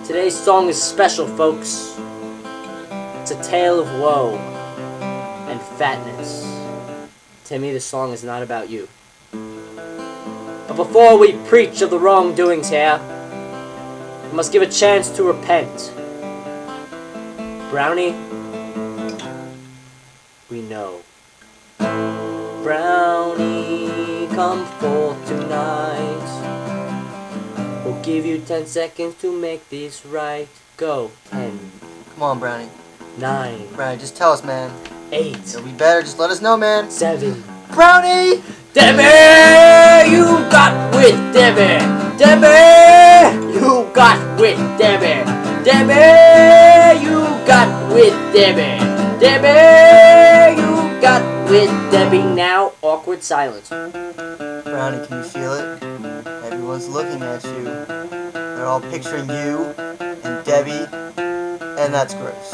Today's song is special, folks. It's a tale of woe and fatness. Timmy, the song is not about you. But before we preach of the wrongdoings here, we must give a chance to repent. Brownie, we know. Brownie, come forth tonight. We'll give you 10 seconds to make this right. Go. 10. Come on, Brownie. 9. Brownie, just tell us, man. 8. It'll be better. Just let us know, man. 7. Brownie! Debbie, you got with Debbie. Debbie, you got with Debbie. Debbie, you got with Debbie. Debbie, you got with Debbie. Now, awkward silence. Brownie, can you feel it? Everyone's looking at you. They're all picturing you and Debbie, and that's gross.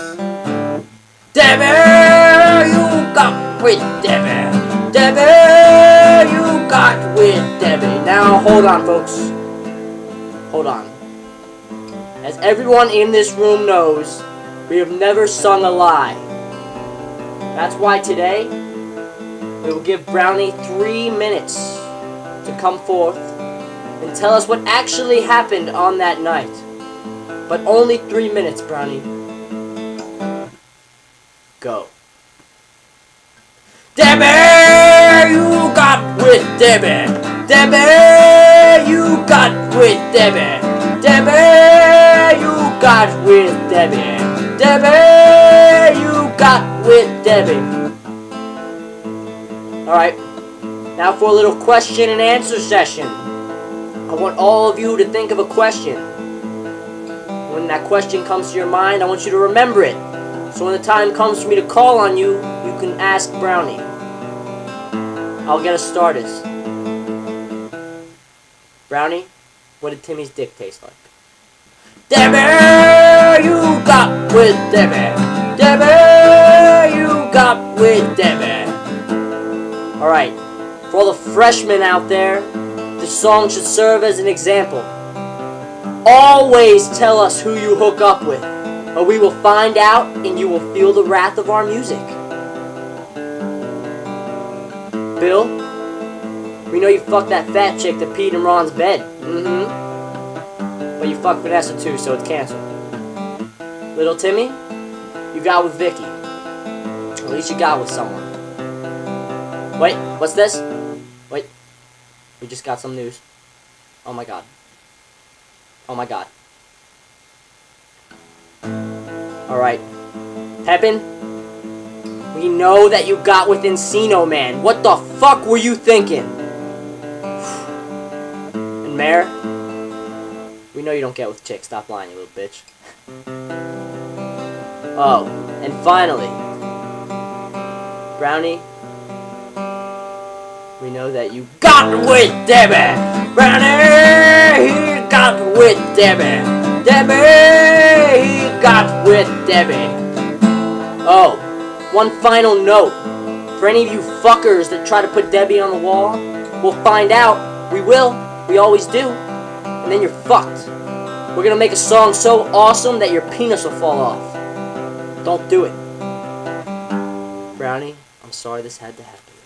Debbie, you got with Debbie. Debbie, you got with Debbie. Now, hold on, folks. Hold on. As everyone in this room knows, we have never sung a lie. That's why today, we will give Brownie 3 minutes to come forth and tell us what actually happened on that night. But only 3 minutes, Brownie. Go. Debbie, you got with Debbie. Debbie, you got with Debbie. Debbie, you got with Debbie. Debbie, you got with Debbie. Alright, now for a little question and answer session. I want all of you to think of a question. When that question comes to your mind, I want you to remember it. So when the time comes for me to call on you, you can ask Brownie. I'll get us started. Brownie, what did Timmy's dick taste like? Debbie, you got with Debbie. Debbie, you got with Debbie. Alright, for all the freshmen out there, this song should serve as an example. Always tell us who you hook up with, or we will find out and you will feel the wrath of our music. Bill, we know you fucked that fat chick that peed in Ron's bed. But you fucked Vanessa too, so it's canceled. Little Timmy, you got with Vicky. At least you got with someone. Wait, what's this? Wait, we just got some news. Oh my god. Oh my god. Alright. Pepin, we know that you got with Encino Man. What the fuck were you thinking? And Mare, we know you don't get with chicks. Stop lying, you little bitch. Oh, and finally, Brownie, we know that you got with Debbie. Brownie, he got with Debbie. Debbie, he got with Debbie. Oh, one final note. For any of you fuckers that try to put Debbie on the wall, we'll find out. We will. We always do. And then you're fucked. We're gonna make a song so awesome that your penis will fall off. Don't do it. Brownie, I'm sorry this had to happen.